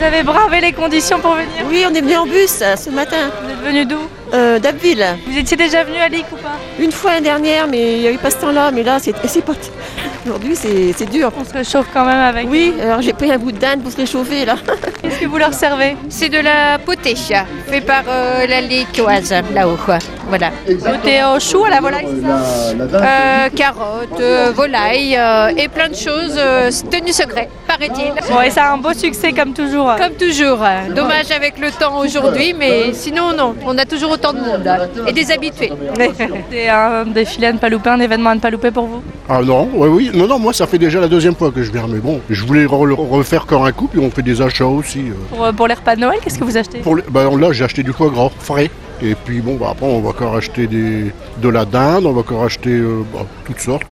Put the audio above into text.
Vous avez bravé les conditions pour venir? Oui, on est venu en bus ce matin, Vous êtes venu d'où? d'Abbeville. Vous étiez déjà venu à Lick ou pas? Une fois l'année dernière, mais il n'y avait pas ce temps-là. Mais là, c'est pas. Aujourd'hui, c'est dur. On se réchauffe quand même avec. Oui, alors j'ai pris un bout de dinde pour se réchauffer là. Qu'est-ce que vous leur servez? C'est de la potée, fait par la Lickoise, là-haut, quoi. Voilà. Potée au chou, à la volaille, c'est ça? Carottes, volailles et plein de choses, tenue secret, paraît-il. Bon, et ça a un beau succès comme toujours. Comme toujours. Dommage avec le temps aujourd'hui, mais sinon, non. On a toujours autant de monde et des habitués. C'est un défilé à ne pas louper, un événement à ne pas louper pour vous? Ah non, oui, non, moi ça fait déjà la deuxième fois que je viens, mais bon, je voulais le refaire encore un coup, puis on fait des achats aussi. Pour les repas de Noël, qu'est-ce que vous achetez? Là, j'ai acheté du foie gras frais, et puis bon, après on va encore acheter de la dinde, on va encore acheter toutes sortes.